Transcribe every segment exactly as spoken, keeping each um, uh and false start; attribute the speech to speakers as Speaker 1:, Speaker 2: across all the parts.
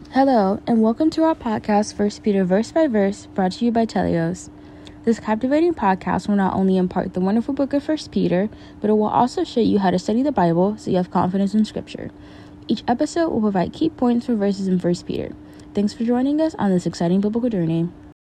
Speaker 1: Hello, and welcome to our podcast, First Peter Verse by Verse, brought to you by Telios. This captivating podcast will not only impart the wonderful book of First Peter, but it will also show you how to study the Bible so you have confidence in Scripture. Each episode will provide key points for verses in First Peter. Thanks for joining us on this exciting biblical journey.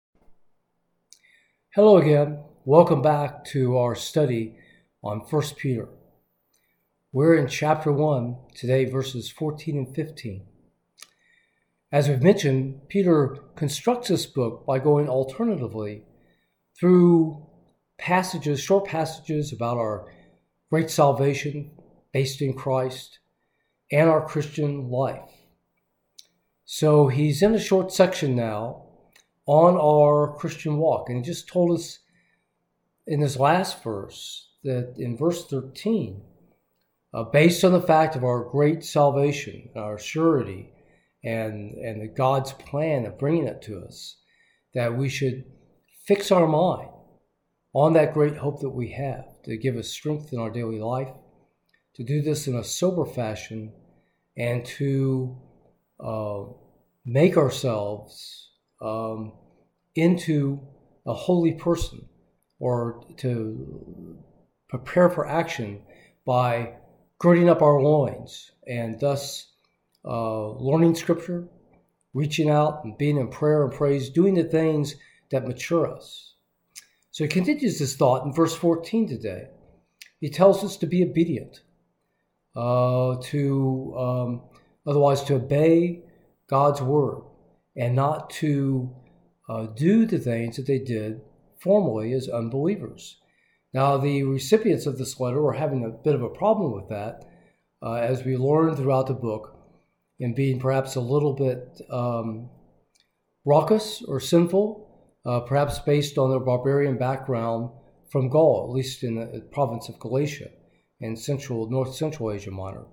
Speaker 2: Hello again. Welcome back to our study on First Peter. We're in chapter one today, verses fourteen and fifteen. As we've mentioned, Peter constructs this book by going alternatively through passages, short passages about our great salvation based in Christ and our Christian life. So he's in a short section now on our Christian walk. And he just told us in this last verse that in verse thirteen, uh, based on the fact of our great salvation, our surety, and, and the God's plan of bringing it to us, that we should fix our mind on that great hope that we have to give us strength in our daily life, to do this in a sober fashion, and to uh, make ourselves um, into a holy person, or to prepare for action by girding up our loins and thus uh, learning Scripture, reaching out and being in prayer and praise, doing the things that mature us. So he continues this thought in verse fourteen today. He tells us to be obedient, uh, to um, otherwise to obey God's word, and not to uh, do the things that they did formerly as unbelievers. Now, the recipients of this letter are having a bit of a problem with that, uh, as we learn throughout the book, and being perhaps a little bit um, raucous or sinful, uh, perhaps based on their barbarian background from Gaul, at least in the province of Galatia and central, North Central Asia Minor.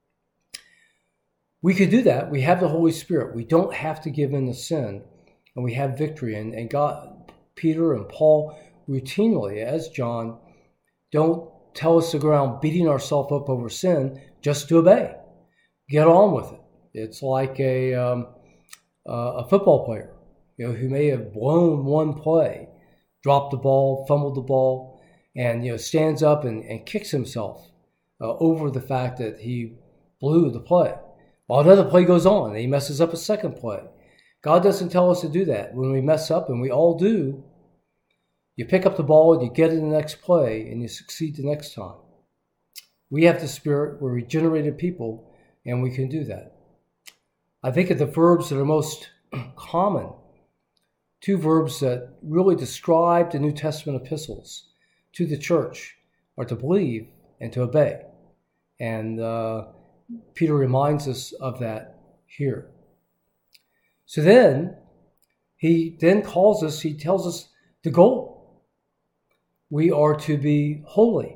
Speaker 2: We could do that. We have the Holy Spirit. We don't have to give in to sin, and we have victory. And, and God, Peter and Paul routinely, as John, don't tell us to go around beating ourselves up over sin, just to obey. Get on with it. It's like a um, uh, a football player, you know, who may have blown one play, dropped the ball, fumbled the ball, and you know stands up and, and kicks himself uh, over the fact that he blew the play. While another play goes on, and he messes up a second play. God doesn't tell us to do that. When we mess up, and we all do, you pick up the ball, you get in the next play, and you succeed the next time. We have the Spirit. We're regenerated people, and we can do that. I think of the verbs that are most common, two verbs that really describe the New Testament epistles to the church, are to believe and to obey. And uh, Peter reminds us of that here. So then, he then calls us, he tells us the goal. We are to be holy.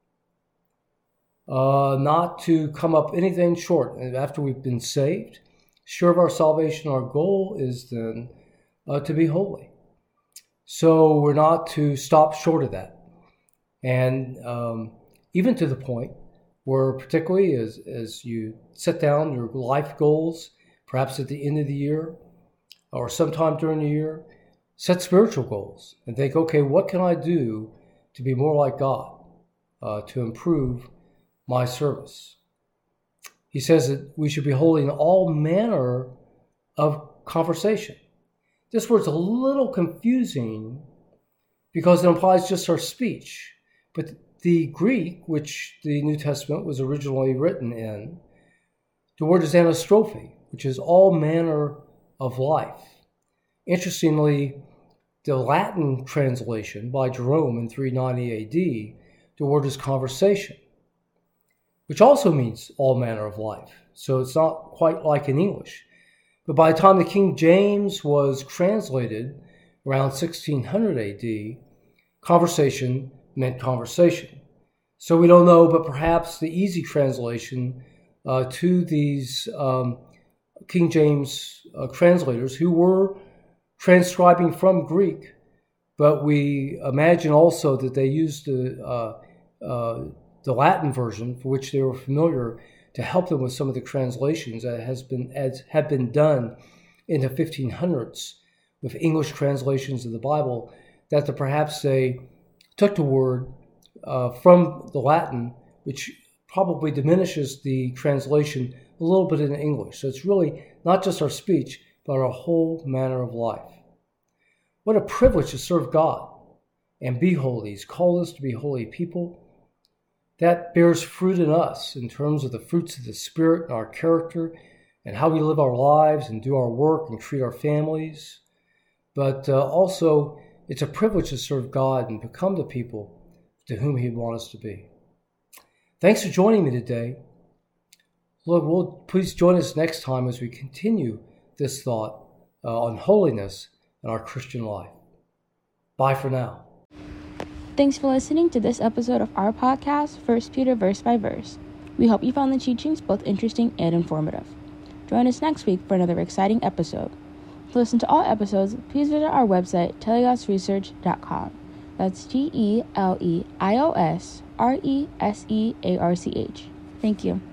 Speaker 2: Uh, not to come up anything short. And after we've been saved, sure of our salvation, our goal is then uh, to be holy. So we're not to stop short of that. And um, even to the point where, particularly as, as you set down your life goals, perhaps at the end of the year or sometime during the year, set spiritual goals and think, okay, what can I do to be more like God, uh, to improve my service? He says that we should be holy in all manner of conversation. This word's a little confusing because it implies just our speech. But the Greek, which the New Testament was originally written in, the word is anastrophe, which is all manner of life. Interestingly, the Latin translation by Jerome in three ninety A D, the word is conversation, which also means all manner of life. So it's not quite like in English. But by the time the King James was translated around sixteen hundred A D, conversation meant conversation. So we don't know, but perhaps the easy translation uh, to these um, King James uh, translators who were transcribing from Greek, but we imagine also that they used the, uh, uh, the Latin version for which they were familiar to help them with some of the translations that has been as have been done in the fifteen hundreds with English translations of the Bible, that the, perhaps they took the word uh, from the Latin, which probably diminishes the translation a little bit in English. So it's really not just our speech, but our whole manner of life. What a privilege to serve God and be holy. He's called us to be holy people. That bears fruit in us in terms of the fruits of the Spirit and our character and how we live our lives and do our work and treat our families. But uh, also, it's a privilege to serve God and become the people to whom He'd want us to be. Thanks for joining me today. Lord, will please join us next time as we continue this thought uh, on holiness in our Christian life. Bye for now.
Speaker 1: Thanks for listening to this episode of our podcast, First Peter Verse by Verse. We hope you found the teachings both interesting and informative. Join us next week for another exciting episode. To listen to all episodes, please visit our website, telios research dot com. That's T E L E I O S R E S E A R C H. Thank you.